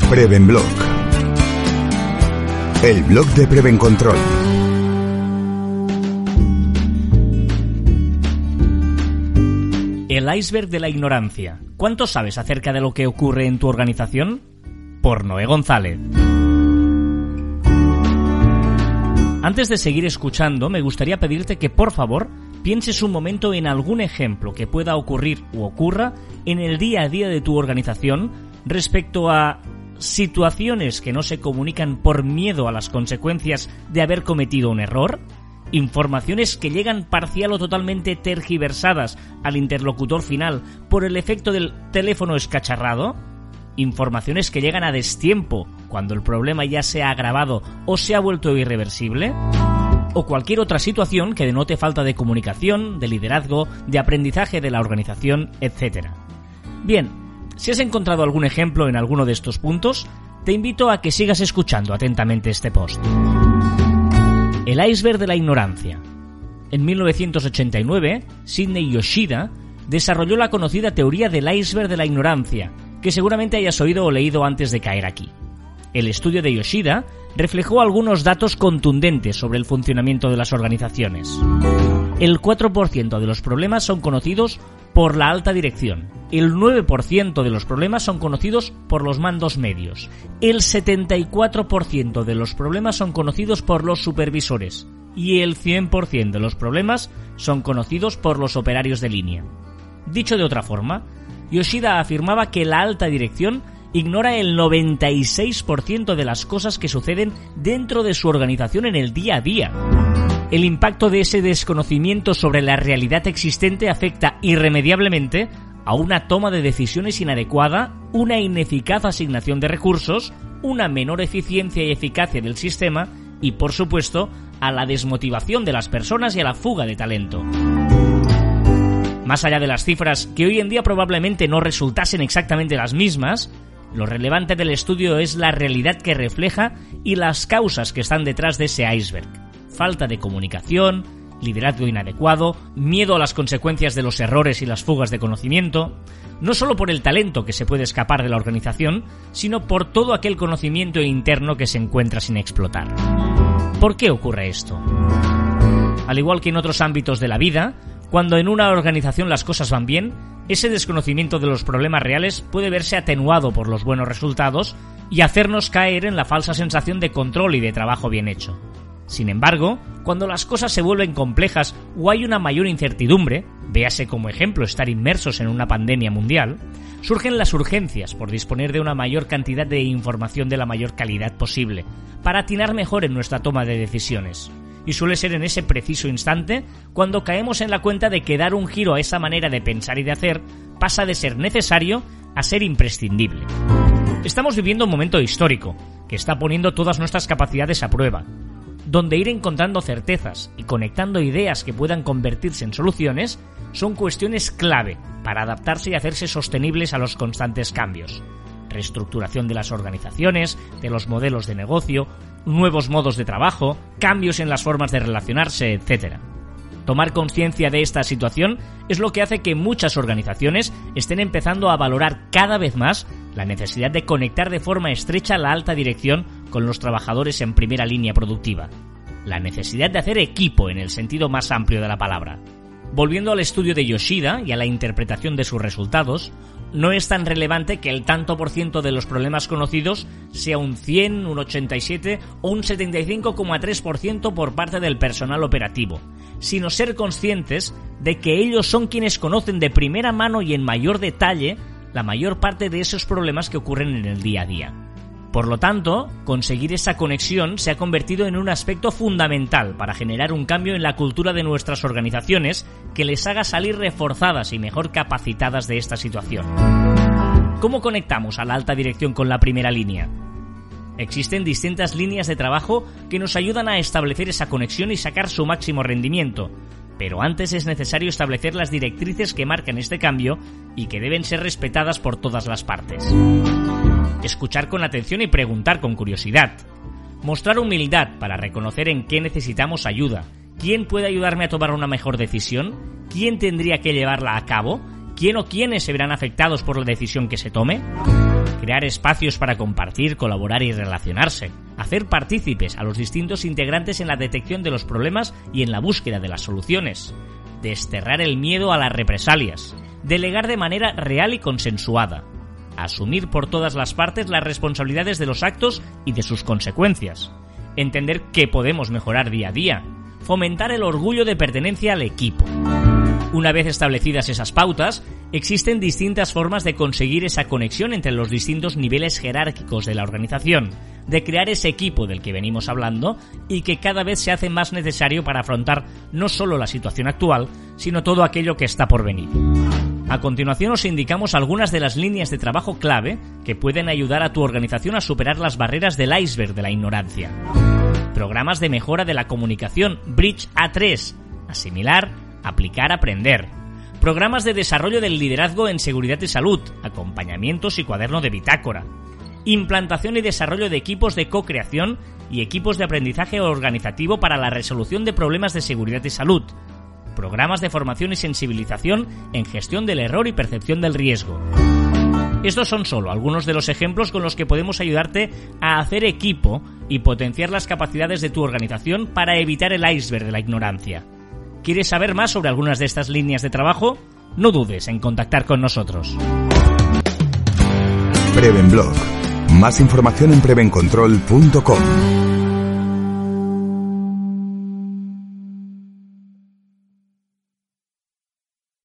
Prevenblog. El blog de Prevencontrol. El iceberg de la ignorancia. ¿Cuánto sabes acerca de lo que ocurre en tu organización? Por Noé González. Antes de seguir escuchando, me gustaría pedirte que, por favor, pienses un momento en algún ejemplo que pueda ocurrir u ocurra en el día a día de tu organización respecto a situaciones que no se comunican por miedo a las consecuencias de haber cometido un error, informaciones que llegan parcial o totalmente tergiversadas al interlocutor final por el efecto del teléfono escacharrado, informaciones que llegan a destiempo cuando el problema ya se ha agravado o se ha vuelto irreversible, o cualquier otra situación que denote falta de comunicación, de liderazgo, de aprendizaje de la organización, etc. Bien, si has encontrado algún ejemplo en alguno de estos puntos, te invito a que sigas escuchando atentamente este post. El iceberg de la ignorancia. En 1989, Sidney Yoshida desarrolló la conocida teoría del iceberg de la ignorancia, que seguramente hayas oído o leído antes de caer aquí. El estudio de Yoshida reflejó algunos datos contundentes sobre el funcionamiento de las organizaciones. El 4% de los problemas son conocidos por la alta dirección, el 9% de los problemas son conocidos por los mandos medios, el 74% de los problemas son conocidos por los supervisores y el 100% de los problemas son conocidos por los operarios de línea. Dicho de otra forma, Yoshida afirmaba que la alta dirección ignora el 96% de las cosas que suceden dentro de su organización en el día a día. El impacto de ese desconocimiento sobre la realidad existente afecta irremediablemente a una toma de decisiones inadecuada, una ineficaz asignación de recursos, una menor eficiencia y eficacia del sistema y, por supuesto, a la desmotivación de las personas y a la fuga de talento. Más allá de las cifras, que hoy en día probablemente no resultasen exactamente las mismas, lo relevante del estudio es la realidad que refleja y las causas que están detrás de ese iceberg. Falta de comunicación, liderazgo inadecuado, miedo a las consecuencias de los errores y las fugas de conocimiento, no solo por el talento que se puede escapar de la organización, sino por todo aquel conocimiento interno que se encuentra sin explotar. ¿Por qué ocurre esto? Al igual que en otros ámbitos de la vida, cuando en una organización las cosas van bien, ese desconocimiento de los problemas reales puede verse atenuado por los buenos resultados y hacernos caer en la falsa sensación de control y de trabajo bien hecho. Sin embargo, cuando las cosas se vuelven complejas o hay una mayor incertidumbre, véase como ejemplo estar inmersos en una pandemia mundial, surgen las urgencias por disponer de una mayor cantidad de información de la mayor calidad posible, para atinar mejor en nuestra toma de decisiones. Y suele ser en ese preciso instante cuando caemos en la cuenta de que dar un giro a esa manera de pensar y de hacer pasa de ser necesario a ser imprescindible. Estamos viviendo un momento histórico que está poniendo todas nuestras capacidades a prueba, donde ir encontrando certezas y conectando ideas que puedan convertirse en soluciones son cuestiones clave para adaptarse y hacerse sostenibles a los constantes cambios. Reestructuración de las organizaciones, de los modelos de negocio, nuevos modos de trabajo, cambios en las formas de relacionarse, etc. Tomar conciencia de esta situación es lo que hace que muchas organizaciones estén empezando a valorar cada vez más la necesidad de conectar de forma estrecha la alta dirección con los trabajadores en primera línea productiva. La necesidad de hacer equipo en el sentido más amplio de la palabra. Volviendo al estudio de Yoshida y a la interpretación de sus resultados, no es tan relevante que el tanto por ciento de los problemas conocidos sea un 100, un 87 o un 75,3% por parte del personal operativo, sino ser conscientes de que ellos son quienes conocen de primera mano y en mayor detalle la mayor parte de esos problemas que ocurren en el día a día. Por lo tanto, conseguir esa conexión se ha convertido en un aspecto fundamental para generar un cambio en la cultura de nuestras organizaciones que les haga salir reforzadas y mejor capacitadas de esta situación. ¿Cómo conectamos a la alta dirección con la primera línea? Existen distintas líneas de trabajo que nos ayudan a establecer esa conexión y sacar su máximo rendimiento, pero antes es necesario establecer las directrices que marcan este cambio y que deben ser respetadas por todas las partes. Escuchar con atención y preguntar con curiosidad. Mostrar humildad para reconocer en qué necesitamos ayuda. ¿Quién puede ayudarme a tomar una mejor decisión? ¿Quién tendría que llevarla a cabo? ¿Quién o quiénes se verán afectados por la decisión que se tome? crear espacios para compartir, colaborar y relacionarse, hacer partícipes a los distintos integrantes en la detección de los problemas y en la búsqueda de las soluciones, desterrar el miedo a las represalias, delegar de manera real y consensuada, asumir por todas las partes las responsabilidades de los actos y de sus consecuencias, entender que podemos mejorar día a día, fomentar el orgullo de pertenencia al equipo. Una vez establecidas esas pautas, existen distintas formas de conseguir esa conexión entre los distintos niveles jerárquicos de la organización, de crear ese equipo del que venimos hablando y que cada vez se hace más necesario para afrontar no solo la situación actual, sino todo aquello que está por venir. A continuación os indicamos algunas de las líneas de trabajo clave que pueden ayudar a tu organización a superar las barreras del iceberg de la ignorancia. Programas de mejora de la comunicación, Bridge A3, asimilar, aplicar, aprender. Programas de desarrollo del liderazgo en seguridad y salud, acompañamientos y cuaderno de bitácora. Implantación y desarrollo de equipos de co-creación y equipos de aprendizaje organizativo para la resolución de problemas de seguridad y salud. Programas de formación y sensibilización en gestión del error y percepción del riesgo. Estos son solo algunos de los ejemplos con los que podemos ayudarte a hacer equipo y potenciar las capacidades de tu organización para evitar el iceberg de la ignorancia. ¿Quieres saber más sobre algunas de estas líneas de trabajo? No dudes en contactar con nosotros. Prevenblog. Más información en prevencontrol.com.